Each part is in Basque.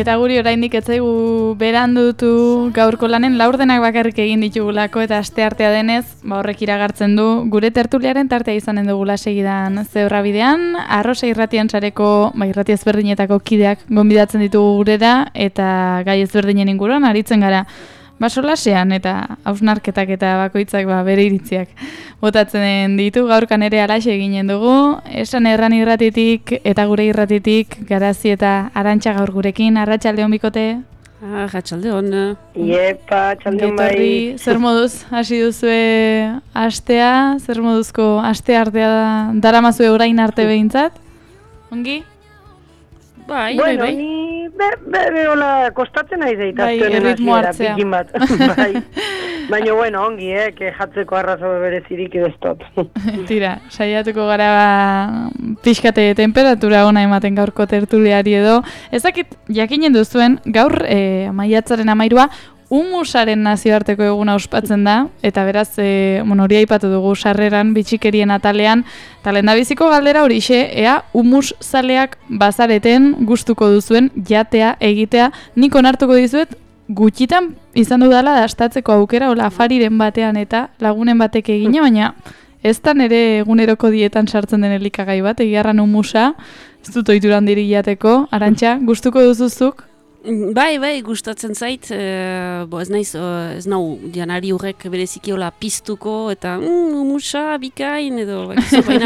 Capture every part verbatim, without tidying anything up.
eta guri oraindik ez zaigu berandutu gaurko lanen laurdenak bakarrik egin ditugulako eta asteartea denez, ba horrek iragartzen du gure tertuliaren tartea izanen dugula segidan Zeurra bidean, Arrosa irratian sareko, ba irrati ezberdinetako kideak gonbidatzen ditugu gurera eta gai ezberdinen inguruan aritzen gara. Ba solasean eta hausnarketak eta bakoitzak ba bere iritziak botatzen ditu. Gaurkan ere halaxe eginen dugu. Esan Erran irratitik eta gure irratitik Garazi eta Arantxa gaur gurekin. Arratsaldeon bikote. Ah, arratsaldeon. Iepa, arratsaldeon bai. Zer moduz hasi duzue astea? Zer moduzko asteartea daramazue orain arte behintzat? Ongi? Bai, bueno, bai, bai. ni be, be, be, hola, kostatzen nahi zeita. Bai, erritmo hartzea. Bai. Baina, bueno, ongi, eh, que jatzeko arrazo berezirik edo ez tot. Tira, saiatuko gara ba, pixkate temperatura ona ematen gaurko tertuliari edo. Ezakit, jakinen duzuen, gaur e, maiatzaren amairua, Humusaren nazioarteko eguna ospatzen da, eta beraz, e, bueno, hori aipatu dugu sarreran, bitxikerien atalean, eta lehendabiziko galdera horixe, ea humus zaleak bazareten gustuko duzuen jatea, egitea, nik onartuko dizuet, gutxitan izan dudala dastatzeko aukera, hola afariren batean eta lagunen batek egina, baina ez da nire eguneroko dietan sartzen den elikagai bat, egiarran humusa, ez dut oituran diri jateko, Arantxa, gustuko duzuzuk? Bai, bai, gustatzen zait, e, bo ez naiz, ez nau janari horrek bereziki hola piztuko, eta mm, humusa, bikain, edo, bai, baina,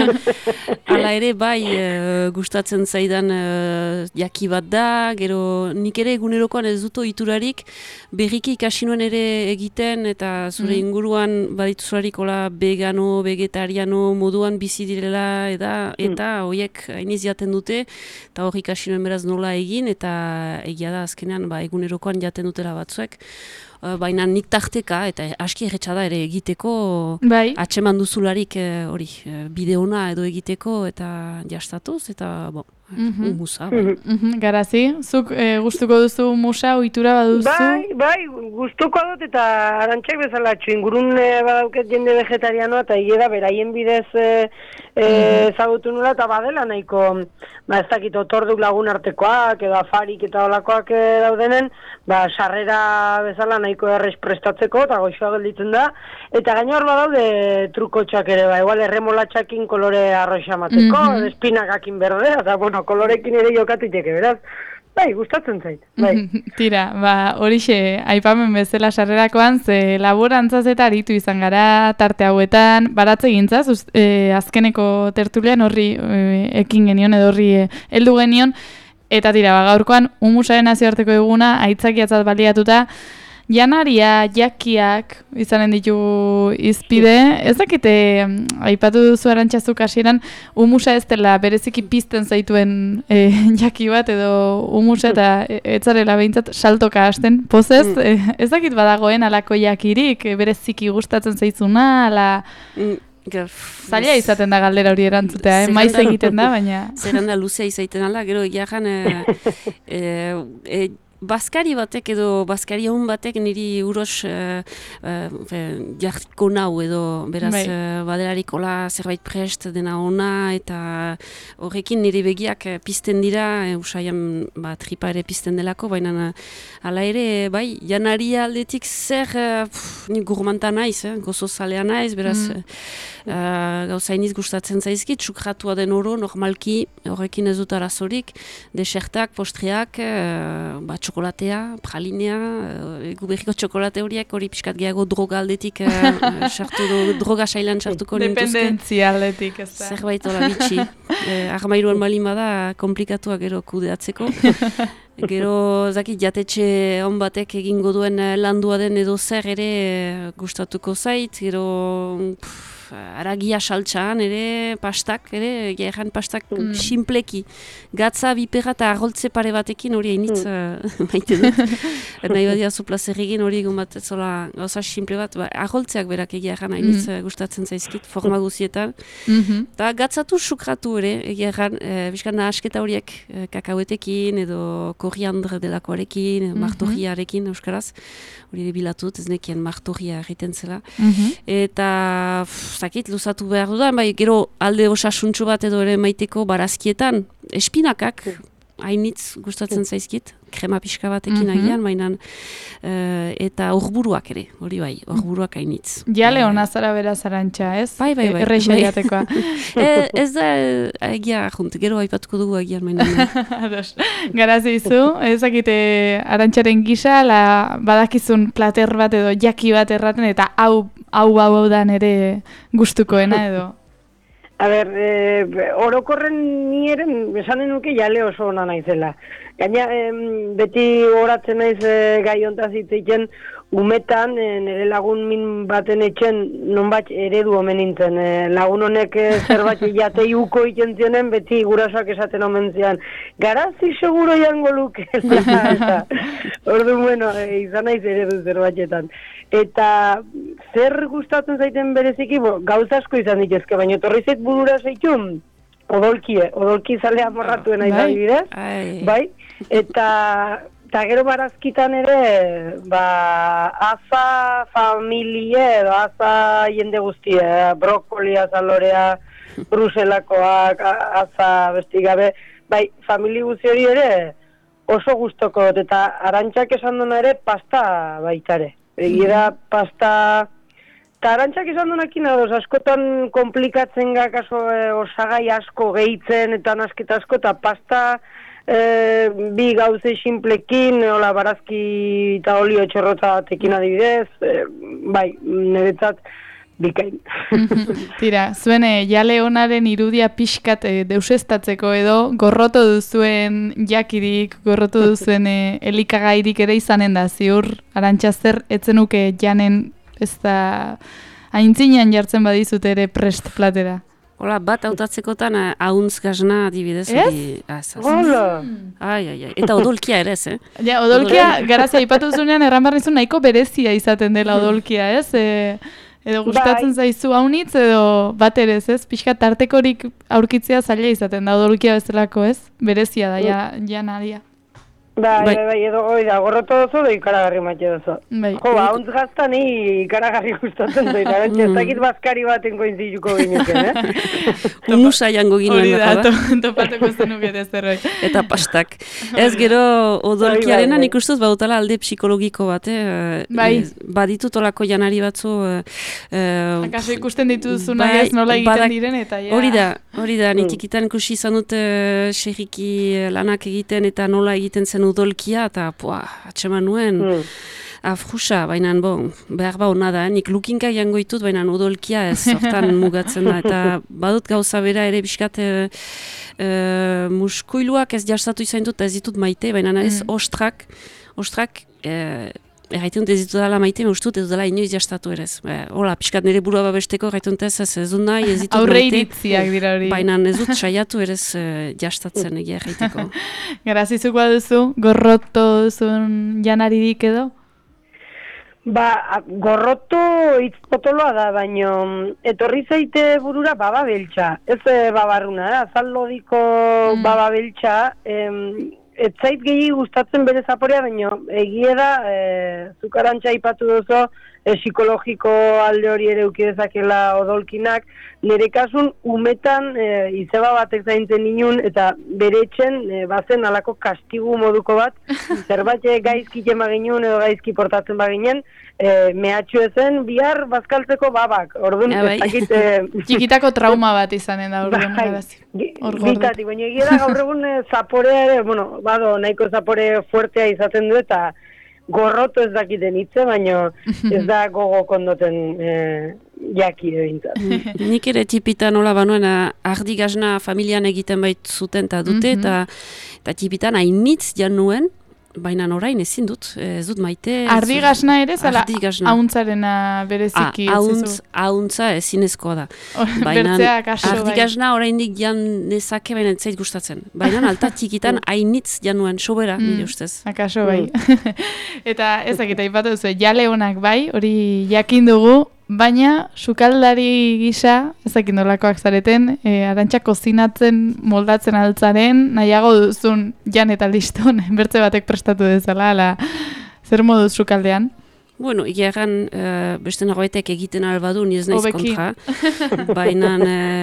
ala ere, bai, e, gustatzen zaidan e, jaki bat da, gero nik ere egunerokoan ez dut ohiturarik, berriki ikasi nuen ere egiten, eta zure inguruan badituzularik hola vegano, vegetariano moduan bizi direla, eta, eta horiek hainiz jaten dute, eta hori ikasi nuen beraz nola egin, eta egia da, azkenean ba, egunerokoan jaten dutela batzuek, uh, baina nik tarteka eta aski erretxa da ere egiteko bai. Atxeman duzularik hori uh, bideona edo egiteko eta jastatuz eta bo, mm-hmm. humusa. Bai. Mm-hmm. Garazi, zuk eh, gustuko duzu humusa, ohitura baduzu? Bai, bai, gustuko dut eta Arantxak bezala txingurun e, badauket jende vegetarianoa eta hile da beraien bidez e, e, ezagutu nula eta badela nahiko, ba ez dakit otorduk lagun artekoak edo afarik eta olakoak e, daudenen, ba sarrera bezala nahiko errez prestatzeko eta goxoa gelditzen da, eta gaina hor badaude trukotxak ere, ba igual erremolatxakin kolore arroxa mateko, mm-hmm. espinakakin berdea, eta bueno, kolorekin ere jokatiteke, beraz. Bai, gustatzen zait, bai. Tira, ba, horixe, aipamen bezala sarrerakoan, ze laborantzaz eta aritu izan gara tarte hauetan, baratze gintzaz, e, azkeneko tertulian horri e, ekin genion edo horri e, heldu genion, eta tira, ba, gaurkoan, humusaren nazioarteko eguna, aitzakiatzat baliatuta, janaria, jakiak, izanen ditugu izpide, ez dakite, aipatu duzu Arantxazuk hasieran, humusa ez dela bereziki pizten zaituen e, jaki bat, edo humusa eta ez zarela behintzat saltoka hasten, pozez, mm. e, ez dakit badagoen alako jakirik, bereziki gustatzen zaizuna, ala... Mm. Zaila izaten da galdera hori erantzutea, eh? Maiz egiten da, baina... Zerrenda luzea izaiten ala, gero jaran... E, e, e, Baskari batek edo baskari hon batek niri uros uh, uh, jartiko nau edo beraz uh, badelarik hola zerbait prest dena ona eta horrekin niri begiak pizten dira, e, usaian ba, tripa ere pizten delako, baina hala ere bai, janaria aldetik zer uh, pff, ni gurmanta naiz, eh? Gozo zalea naiz, beraz mm. uh, gauza iniz gustatzen zaizkit, sukratua den oro, normalki horrekin ez dut arazorik, desertak, postreak, uh, bat txokolatea, pralinea, egu berriko txokolate horiek, hori pixkat gehiago droga aldetik, uh, sartu do, droga sailan sartuko nintuzke. Dependentzia aldetik, ez da. Zerbait hola bitxi. eh, Armairuan balin bada komplikatua gero kudeatzeko. Gero, zakit, jatetxe hon batek egingo duen landua den edo zer ere gustatuko zait, gero... Pff, aragia saltxan ere, pastak ere, gehan pastak mm. simpleki. Gatza, biperra eta arroltze pare batekin hori hainitz mm. uh, maite dut. Nahi badia zu plazer egin hori egun bat, zola gauza simple bat, ba, arroltzeak berak egia erran hainitz mm. gustatzen zaizkit, forma guzietan. Mm-hmm. Ta gatzatu sukratu ere, egia erran, e, bizkan nahasketa horiek e, kakauetekin, edo koriandre delakoarekin, mm-hmm. martorriarekin, euskaraz. Hori bilatut, ez nekien martorria egiten zela. Mm-hmm. Eta... Pff, zakit, luzatu behar dudan, bai, gero alde osasuntxu bat edo ere maiteko barazkietan, espinakak, hainitz gustatzen zaizkit, krema pixka batekin agian, baina uh, eta horburuak ere, hori bai, horburuak hainitz. Jale hona zara beraz Arantxa, ez? Bai, bai, bai. Erreixa jatekoa. e, ez da, egia junt, gero aipatuko dugu agian mainan. Garazi izu, ezakite Arantxaren gisa, la badakizun plater bat edo jaki bat erraten, eta hau, hau, hau, hau dan ere gustukoena edo. A ber, e, orokorren ni ere esanen nuke jale oso ona naizela. Gaina, em, beti horatzen naiz e, gai hontaz hitz egiten, umetan e, nire lagun min baten etxen nonbait eredu omen nintzen. E, lagun honek e, zerbait jatei uko egiten zionen, beti gurasoak esaten omen zian. Garazi seguro jango lukela. Eta, ordu, bueno, e, izan naiz eredu zerbaitetan. Eta zer gustatzen zaiten bereziki, bo, gauza asko izan dituzke, baina torri zait burura zaitun, odolkie, odolki zalea morratuen nahi da bidez, bai, eta, eta gero barazkitan ere, ba, aza familie, edo aza jende guztie, brokolia, zalorea, bruselakoak, aza besti gabe, bai, familie guzti hori ere oso gustoko, eta Arantxak esan duna ere pasta baitare. Egira pasta, eta Arantxak izan duenakin adoz, askotan komplikatzen gak aso e, osagai asko gehitzen eta nasketa asko, eta pasta e, bi gauze simplekin, hola barazki eta olio txorrotza batekin adibidez, e, bai, niretzat bikain. Tira, zuen e, jale honaren irudia pixkat e, deusestatzeko edo, gorroto duzuen jakirik, gorroto duzuen e, elikagairik ere izanen da, ziur, Arantxa zer etzenuke janen ez da aintzinean jartzen badizut ere prest platera. Hola, bat hautatzekotan ahuntz gazna adibidez. Ez? Hola! Ai, ai, ai. Eta odolkia ere ez, eh? Ja, odolkia, garazia ipatu zunean, erran barnizun nahiko berezia izaten dela odolkia, ez? E, edo gustatzen bai. Zaizu haunitz, edo bat ere ez, ez? Pixka tartekorik aurkitzea zaila izaten da, odolkia bezalako, ez? Berezia da, ja, ja nadia. Bai, bai, bai, edo, oi da, gorroto dozo, da ikaragarri matxe dozo. Bai. Jo, ba, hauntz gazta ni ikaragarri gustatzen zoit, arantxe, ez dakit bazkari baten koinziluko ginuken, eh? Humusa jango ginoen. Hori da, to, topatuko zenuket ez zerbait. Eta pastak. Ez gero odolkiarena nik ustuz bautala alde psikologiko bat, eh? Bai. Baditut olako janari batzu... Eh, Akaso ikusten dituzuna bai, ez nola egiten badak, diren, eta ja... Hori da, hori da, nik ikitan ikusi izan dut uh, xerriki lanak egiten eta nola egiten zen udolkia, eta poa, atxeman nuen, mm. afrusa, baina bon, behar ba hona da, nik lukinka jango ditut, baina udolkia ez, hortan mugatzen da, eta badut gauza bera ere biskat e, e, muskuiluak ez jastatu izan dut, ez ditut maite, baina ez mm. ostrak, ostrak, e, erraiten dut ez ditut dela maite, me ustut ez dela inoiz jastatu ere ez. E, hola, piskat nire burua babesteko, erraiten dut ez ez dut nahi, ez ditut aurre maite. iritziak dira hori. Baina ez dut saiatu ere ez uh, jastatzen egia erraiteko. Garazizuk baduzu, gorroto duzun janaririk edo? Ba, gorroto hitz potoloa da, baino etorri zaite burura baba beltza. Ez e, babarruna, eh? Azaldodiko mm. baba beltza, em, ez zait gehi gustatzen bere zaporea, baina egie da, e, zuk Arantxa aipatu duzu, e, psikologiko alde hori ere ukidezakela odolkinak, nire kasun umetan e, izeba batek zaintzen inun, eta bere etxen e, bazen alako kastigu moduko bat, zerbait gaizki jema ginen edo gaizki portatzen baginen, e, mehatxu ezen bihar bazkaltzeko babak, orduan ja, bai. ez dakit... E, txikitako trauma bat izanen da, orduan. Bai, bitati, baina egia da gaur egun zaporea ere, bueno, bado, nahiko zapore fuertea izaten du, eta gorroto ez dakiten hitze, baina ez da gogo kondoten e, jaki egintzat. Nik ere tipitan nola banuen ardi gazna familian egiten bait zuten eta dute, eta mm-hmm. eta tipitan hainitz jan nuen, baina orain ezin dut, ez dut maite... Ardi gazna ere, zala hauntzarena bereziki ah, ez hauntza ezinezkoa da. Baina ardi gazna oraindik jan nezake, baina ez zait gustatzen. Baina alta txikitan hainitz jan nuen, sobera, mm. nire ustez. Akaso bai. Mm. Eta ezakita ipatu duzu, jale honak bai, hori jakin dugu, baina sukaldari gisa, ezakit nolakoak zareten, e, Arantxa kozinatzen, moldatzen altzaren, nahiago duzun jan eta liston, bertze batek prestatu dezala, ala, zer moduz sukaldean? Bueno, egeran, uh, beste nagoetek egiten albadu, ni ez naiz kontra, baina uh,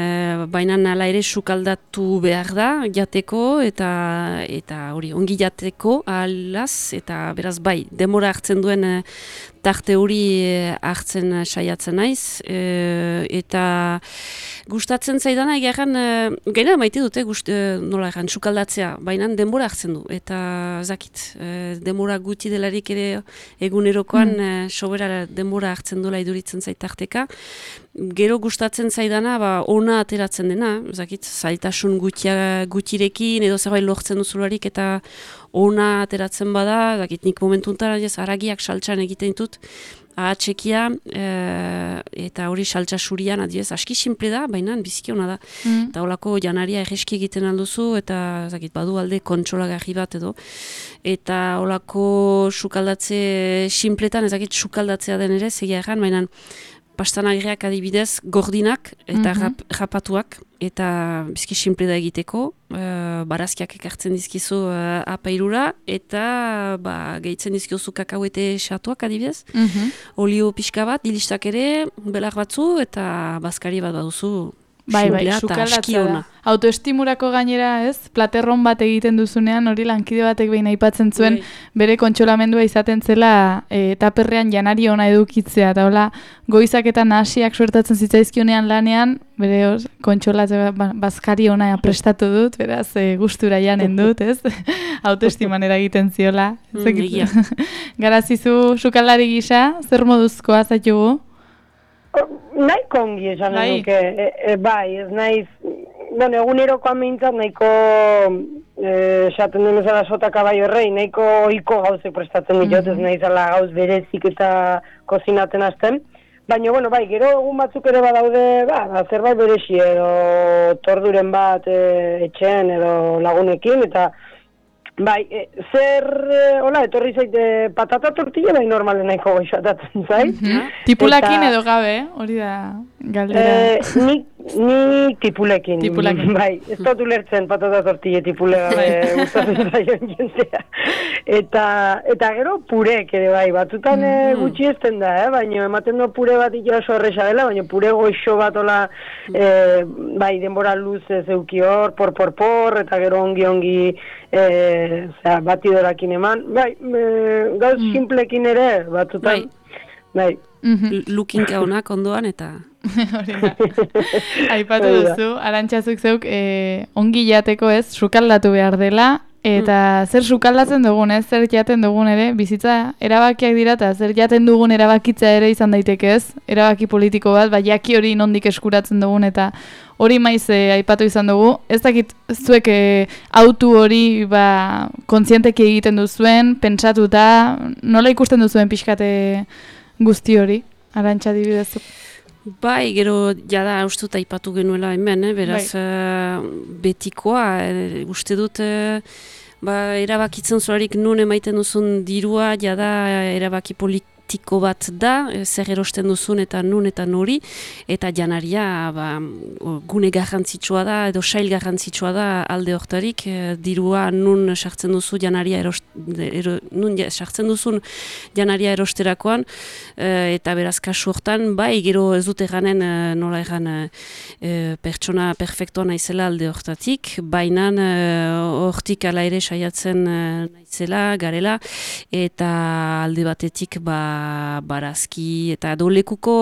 baina hala ere sukaldatu behar da jateko eta eta hori ongi jateko ahalaz eta beraz bai denbora hartzen duen e, tarte hori e, hartzen saiatzen naiz e, eta gustatzen zaidana egeran e, gainera maite dute gust, e, nola egan sukaldatzea baina denbora hartzen du eta zakit e, denbora guti delarik ere egunerokoan mm. e, sobera denbora hartzen duela iduritzen zaitarteka. Gero gustatzen zaidana, ba, ona ateratzen dena, zakit, zailtasun gutia, gutirekin, edo zerbait lortzen duzularik, eta ona ateratzen bada, zakit, nik momentuntara, ez, haragiak saltsan egiten dut, ahatsekia, e, eta hori saltsa surian, adiez, aski simple da, baina biziki ona da. Mm. Eta holako janaria egeski egiten alduzu, eta zakit, badu alde kontsolagarri bat edo. Eta holako sukaldatze simpletan, ezakit, sukaldatzea den ere, zegia erran, baina pastanagriak adibidez, gordinak eta mm-hmm. rap, rapatuak, eta bizki simple da egiteko, uh, barazkiak ekartzen dizkizu uh, apairura, eta ba, gehitzen dizkiozu kakauete xatuak adibidez, mm-hmm. olio pixka bat, dilistak ere, belar batzu, eta bazkari bat baduzu, bai, bai, sukaldatzea da. Autoestimurako gainera, ez? Platerron bat egiten duzunean, hori lankide batek behin aipatzen zuen, bai. Bere kontsolamendua izaten zela e, taperrean janari ona edukitzea, eta hola, goizak eta nahasiak suertatzen zitzaizkionean lanean, bere hor, kontsolatzea bazkari ona prestatu dut, beraz, e, gustura janen dut, ez? Autoestiman eragiten ziola. Mm, Garazizu sukaldari gisa, zer moduzkoa zaitugu? Nahi kongi esan nuke, e, e, bai, ez naiz, bueno, egunerokoan behintzat nahiko esaten den ezala sota kabaio errei, nahiko ohiko gauzek prestatzen ditut, ez naiz ala gauz berezik eta kozinaten hasten, baina, bueno, bai, gero egun batzuk ere badaude, ba, zerbait beresi edo torduren bat e, etxean edo lagunekin, eta bai, e, zer, e, hola, etorri zaite patata tortilla, bai normalen nahiko goixatatzen zait. Mm-hmm. Tipulakin eta, edo gabe, hori da galdera. E, nik, nik tipulekin, tipulakin. Bai, ez dut ulertzen patata tortilla tipule gabe gustatzen zaion jentea. Eta, eta gero purek ere bai, batzutan mm-hmm. gutxi ezten da, eh? Baina ematen du pure bat ito oso horreza dela, baina pure goixo bat ola, e, bai, denbora luz ez euki hor, por, por, por, eta gero ongi, ongi, e, osea, batidorakin eman, bai, e, gauz mm. simplekin ere, batzutan, bai. bai. Mm-hmm. Lukinka honak ondoan eta... Hori da. Aipatu duzu, Arantxazuk zeuk, e, ongi jateko ez, sukaldatu behar dela, eta mm. zer sukaldatzen dugun, ez, zer jaten dugun ere, bizitza erabakiak dira, eta zer jaten dugun erabakitza ere izan daiteke ez, erabaki politiko bat, ba, jaki hori nondik eskuratzen dugun, eta hori maiz e, aipatu izan dugu, ez dakit zuek e, autu hori ba, kontzienteki egiten duzuen, pentsatuta, nola ikusten duzuen pixkate guzti hori, Arantxa dibidezu? Bai, gero jada uste aipatu genuela hemen, eh? Beraz bai. uh, betikoa, eh, uste dut eh, ba, erabakitzen zularik nun emaiten duzun dirua, jada erabaki politiko bat da, zer erosten duzun eta nun eta nori, eta janaria ba, gune garrantzitsua da, edo sail garrantzitsua da alde hortarik, e, dirua nun sartzen duzu janaria erost, ero, nun sartzen duzun janaria erosterakoan, e, eta beraz kasu hortan, bai, gero ez dute ganen e, nola egan e, pertsona perfektua naizela alde hortatik, baina hortik ala ere saiatzen e, naizela, garela, eta alde batetik ba barazki eta dolekuko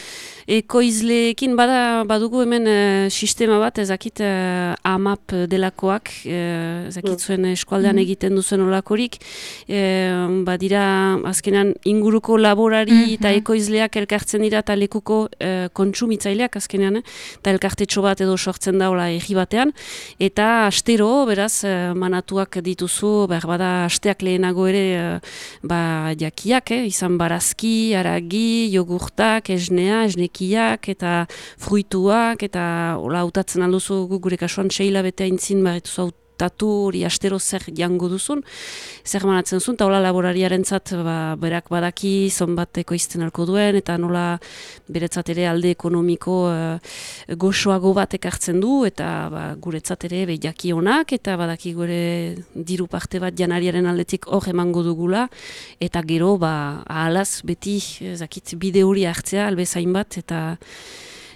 ekoizleekin bada badugu hemen e, sistema bat ezakit e, amap delakoak e, ezakit zuen eskualdean egiten duzuen olakorik e, badira azkenan inguruko laborari eta ekoizleak elkartzen dira eta lekuko e, kontsumitzaileak azkenean eta elkartetxo bat edo sortzen daula egi batean eta astero beraz e, manatuak dituzu behar bada asteak lehenago ere e, ba jakiak eh, izan barazki, aragi, jogurtak, esnea, esnekiak eta fruituak eta hola hautatzen alduzu gure kasuan seila bete aintzin barretuzu hautatu hori astero zer jango duzun, zer manatzen zuen, eta hola laborariarentzat ba, berak badaki zonbat ekoizten alko duen eta nola beretzat ere alde ekonomiko uh, goxoago bat ekartzen du eta ba, guretzat ere behiaki honak eta badaki gure diru parte bat janariaren aldetik hor emango dugula eta gero ba, ahalaz beti zakit bide hori hartzea albezain bat eta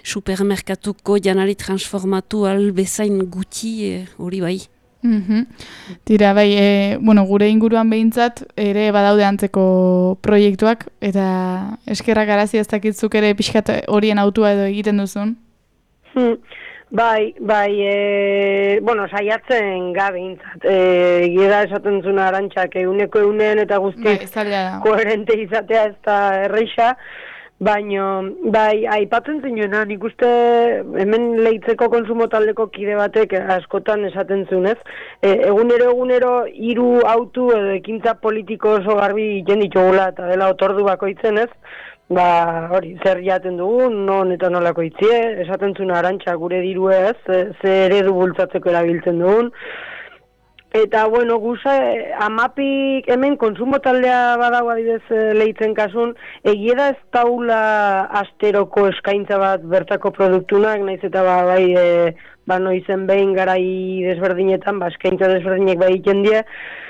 supermerkatuko janari transformatu albezain guti hori bai. Mm-hmm. Tira, bai, e, bueno, gure inguruan behintzat ere badaude antzeko proiektuak, eta eskerrak arazi ez dakitzuk ere pixkat horien autua edo egiten duzun? Hmm. Bai, bai, e, bueno, saiatzen ga behintzat. E, Gira esaten zuna Arantxak eguneko egunean eta guztiz bai, koherente izatea ez da erreixa. Baina, bai, aipatzen zinuen, nik uste hemen lehitzeko konsumo taldeko kide batek askotan esaten zuen, ez? E, egunero, egunero, hiru autu edo ekintza politiko oso garbi egiten ditugula eta dela otordu bakoitzen, ez? Ba, hori, zer jaten dugu, non eta nolako itzie, esaten zuen Arantxa gure dirue, ez? Ze eredu bultzatzeko erabiltzen dugun. Eta, bueno, guza, amapik hemen konsumo taldea badago adibidez lehitzen kasun, egia da ez taula asteroko eskaintza bat bertako produktunak, naiz eta ba, bai, e, ba, noizen behin garai desberdinetan, ba, eskaintza desberdinek bai egiten die,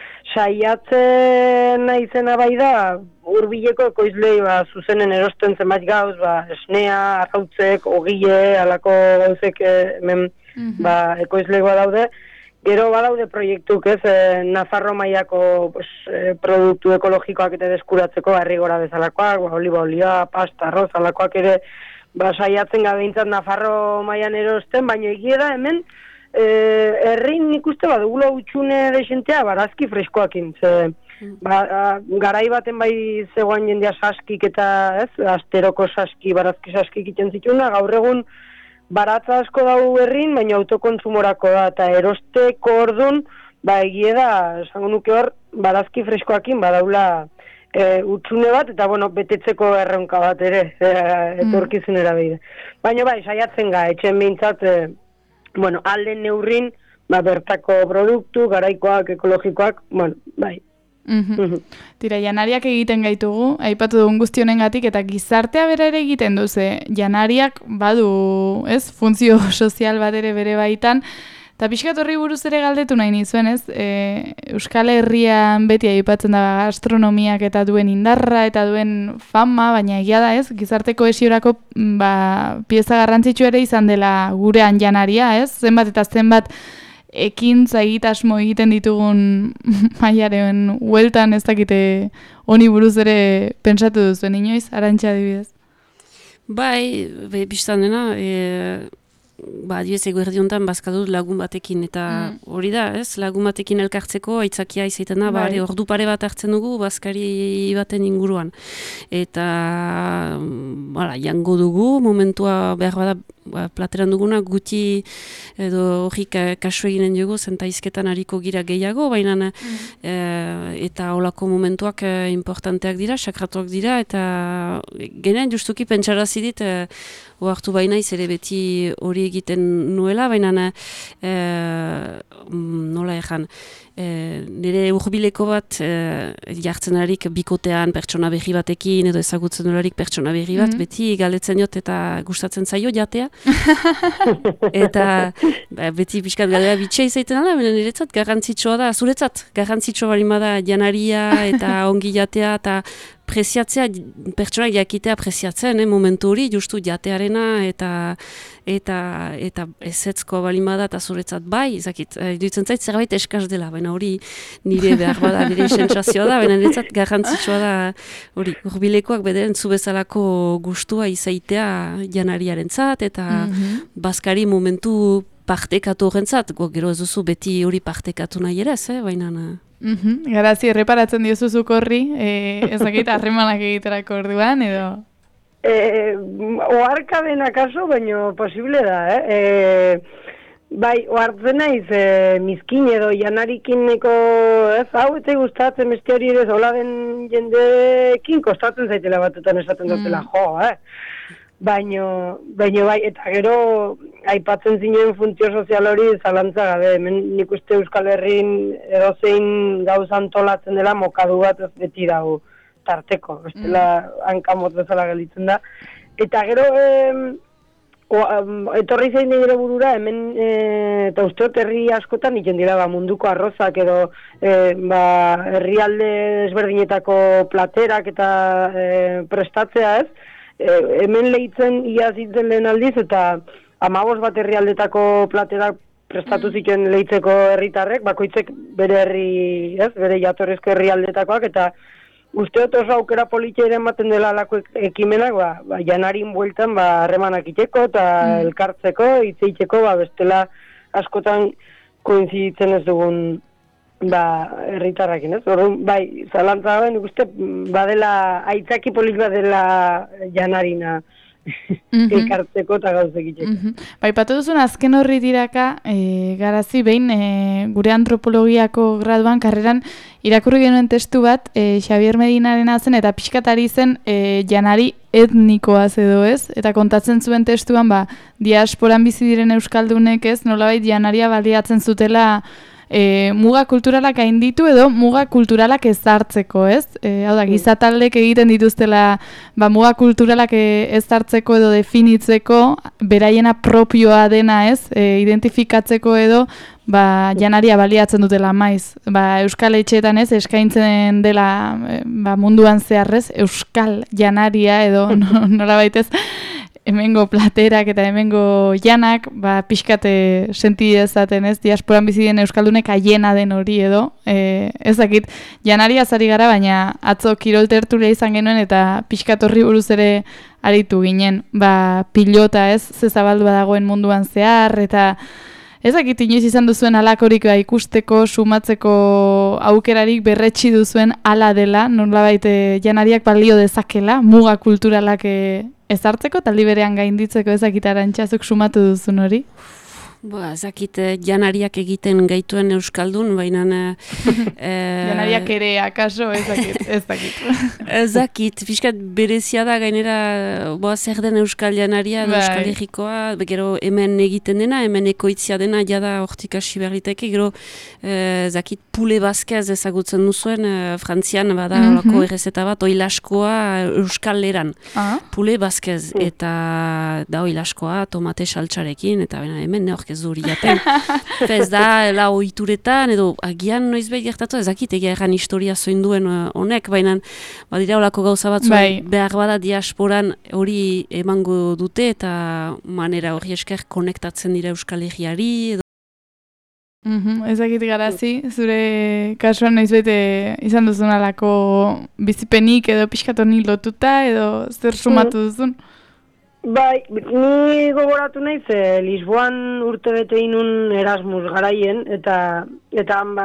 saiatzen naizena bai da, hurbileko ekoizlei ba, zuzenen erosten zenbait gauz, ba, esnea, arrautzek, ogile, alako gauzek hemen mm-hmm. ba, ekoizlei badaude. Gero badaude proiektuk, ez, e, Nafarro mailako pues, e, produktu ekologikoak eta deskuratzeko herri gora bezalakoak, ba, oliba olia, pasta, arroz, alakoak ere ba, saiatzen gabeintzat Nafarro mailan erosten, baina egia da hemen e, herrin nik uste badugula utxune desentea barazki freskoakin, ze ba, garai baten bai zegoan jendea saskik eta ez, asteroko saski, barazki saskik iten zituna, gaur egun baratza asko dau herrin, baina autokontsumorako da, eta erosteko ordun, ba egie da, esango nuke hor, barazki freskoakin badaula e, utxune bat, eta bueno, betetzeko erronka bat ere, e, etorkizunera behide. Baina bai, saiatzen ga, etxen behintzat, e, bueno, alden neurrin, ba, bertako produktu, garaikoak, ekologikoak, bueno, bai. Mm-hmm. Tira, janariak egiten gaitugu, aipatu dugun guztionengatik eta gizartea bera ere egiten du, ze janariak badu, ez, funtzio sozial bat ere bere baitan, eta pixkat horri buruz ere galdetu nahi nizuen, ez, e, Euskal Herrian beti aipatzen da gastronomiak eta duen indarra eta duen fama, baina egia da, ez, gizarte kohesiorako ba, pieza garrantzitsu ere izan dela gurean janaria, ez, zenbat eta zenbat ekintza egitasmo egiten ditugun mailaren hueltan ez dakite honi buruz ere pentsatu duzuen inoiz, Arantxa adibidez? Bai, be, biztan dena, e, ba, adibidez eguerdi honetan bazkadut lagun batekin, eta mm. hori da, ez, lagun batekin elkartzeko aitzakia izaiten da, bai. Ba, ordu pare bat hartzen dugu bazkari baten inguruan. Eta, bala, jango dugu, momentua behar bada, ba, plateran duguna, guti edo hori kasu eginen dugu, zenta izketan hariko gira gehiago, baina mm. e, eta holako momentuak e, importanteak dira, sakratuak dira, eta genean justuki pentsarazidit, e, oartu bainaiz ere beti hori egiten nuela, baina e, nola ejan, e, nire urbileko bat e, jartzen harik bikotean pertsona berri batekin edo ezagutzen dolarik pertsona berri bat, mm-hmm. beti galdetzen jot eta gustatzen zaio jatea. Eta ba, beti pixkat galdera bitxea izaiten da, baina niretzat garrantzitsua da, zuretzat garrantzitsua balima da janaria eta ongi jatea eta preziatzea, pertsonak jakitea preziatzen, eh, momentu hori, justu jatearena eta eta eta ezetzkoa balimada eta zuretzat bai, zakit, duitzen zait zerbait eskaz dela, baina hori nire behar bada, nire sentsazioa da, baina niretzat garrantzitsua da, hori, urbilekoak bederen zu bezalako gustua izaitea janariaren zat, eta mm-hmm. bazkari momentu partekatu horrentzat, gero ez duzu beti hori partekatu nahi ere, eh, baina... Mm-hmm. Garazi, erreparatzen diozuzuk horri, e, ezakit harremanak egiterako orduan, edo? E, oarka den akaso, baina posible da, eh? E, bai, oartzen naiz, e, mizkin edo janarikineko, ez, hau etzai gustatzen beste hori ere zola den jendekin kostatzen zaitela batutan esaten dutela, mm. jo, eh? Baino, baino bai, eta gero aipatzen zinen funtzio sozial hori zalantza gabe, hemen nik uste Euskal Herrin edozein gauza antolatzen dela mokadu bat ez beti dago tarteko, bestela mm. hankamot bezala gelitzen da. Eta gero, e, o, um, etorri zein gero burura, hemen, e, eta usteot herri askotan iken dira ba, munduko arrozak edo e, ba, herrialde desberdinetako platerak eta e, prestatzea ez, hemen lehitzen ia zitzen lehen aldiz, eta amabos bat herrialdetako platerak prestatu zituen lehitzeko herritarrek, bakoitzek bere herri, ez, bere jatorrizko herrialdetakoak, eta usteot oso aukera politia ematen dela alako ekimenak, ba, ba, janarin bueltan, ba, harremanak iteko, eta mm. elkartzeko, itzeiteko, ba, bestela askotan koinziditzen ez dugun, ba, herritarrakin, ez? Orduan, bai, zalantza gabe, nik uste, badela, aitzaki polit badela janarina, mm-hmm. elkartzeko eta gauzekiteko. Mm-hmm. Bai, patu duzun azken horri diraka, e, garazi behin, e, gure antropologiako graduan, karreran, irakurri genuen testu bat, e, Xabier Medinarena zen, eta pixkatari zen e, janari etnikoa edo ez, eta kontatzen zuen testuan, ba, diasporan bizi diren euskaldunek ez, nolabait janaria baliatzen zutela E, muga kulturalak gainditu edo muga kulturalak ezartzeko, ez? E, hau da, gizataldek egiten dituztela ba, muga kulturalak ezartzeko edo definitzeko, beraiena propioa dena, ez? E, identifikatzeko edo ba, janaria baliatzen dutela maiz. Ba, euskal etxeetan ez, eskaintzen dela ba, munduan zeharrez, euskal janaria edo nola baitez, hemengo platerak eta hemengo janak, ba, pixkate senti ezaten ez, diasporan bizi den euskaldunek aiena den hori edo, e, ez dakit, janaria zari gara, baina atzo kirol tertulia izan genuen eta pixkat horri buruz ere aritu ginen, ba, pilota ez, zezabaldu badagoen munduan zehar, eta ez dakit inoiz izan duzuen alakorik ba, ikusteko, sumatzeko aukerarik berretsi duzuen ala dela, nolabait janariak balio dezakela, muga kulturalak ezartzeko, taldi berean gainditzeko ezakit Arantxazuk sumatu duzun hori? Ba, ezakit janariak egiten gaituen euskaldun, baina... Eh, janariak ere, akaso, ezakit, ezakit. Ezakit, fiskat berezia da gainera, boa, zer den euskal janaria, bai. Euskal egikoa, gero hemen egiten dena, hemen ekoitzia dena, jada hortik hasi berriteke, gero ezakit eh, pule bazkez ezagutzen duzuen, eh, Frantzian bada mm -hmm. olako errezeta bat, oilaskoa euskal eran. Ah. Pule bazkez, eta da oilaskoa tomate saltxarekin, eta bena, hemen neork ez duri jaten. Fez da, la oituretan, edo agian noizbait gertatu, ezakit egia erran historia zoinduen honek, baina badira olako gauza bat zuen, bai. Behar bada diasporan hori emango dute, eta manera hori esker konektatzen dira Euskal Herriari, edo Mm-hmm, ezakit garazi, zure kasuan noizbait izan duzun alako bizipenik edo pixkatoni lotuta, edo zer sumatu duzun? Bai, ni gogoratu naiz, eh, Lisboan urte bete inun Erasmus garaien, eta eta ba,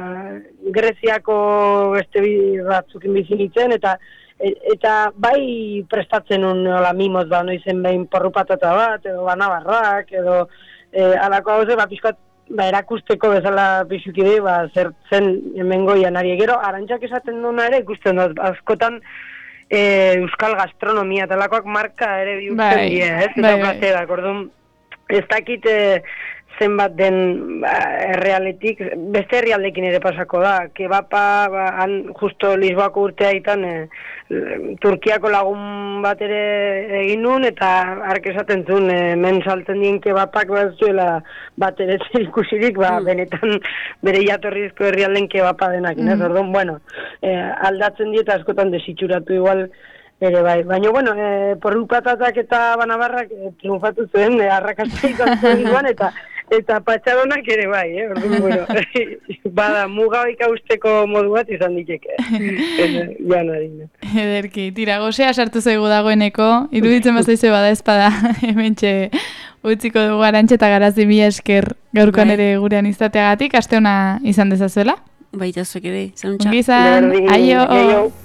Greziako beste batzukin bizi nintzen, eta eta bai prestatzen un hola mimoz, ba, noizen behin porrupatata bat, edo banabarrak, edo eh, alako hau ze, ba, pixkat, ba, erakusteko bezala pixukide, ba, zer zen hemengo janari. Gero, Arantxak esaten duna ere, ikusten dut, askotan, E, euskal gastronomia talakoak marka ere bihurtzen dira, ez? Eta platerak, orduan, ez dakit e, zenbat den ba, errealetik, beste herrialdekin ere pasako da, kebapa, ba, han justo Lisboako urtea itan, e, Turkiako lagun bat ere egin nun, eta ark esaten zuen, e, men saltzen dien kebapak bat zuela bat ere zirikusirik, ba, mm. benetan bere jatorrizko herrialden kebapa denak, mm. ez? Orduan, bueno, e, aldatzen dieta askotan desitxuratu igual, ere bai, baina, bueno, e, porrupatatak eta banabarrak e, triunfatu zuen, e, arrakastaik zuen, eta eta patxadonak ere bai, eh? Orduan, bueno, bada, muga ikausteko modu bat izan diteke. Janarina. Ederki, tira, gozea sartu zaigu dagoeneko, iruditzen bazaizu bada ezpada, hementxe utziko dugu Arantxa eta Garazi mila esker gaurkoan bai. Ere gurean izateagatik, aste ona izan dezazuela? Baita zuek ere, izan txak. Gizan, aio!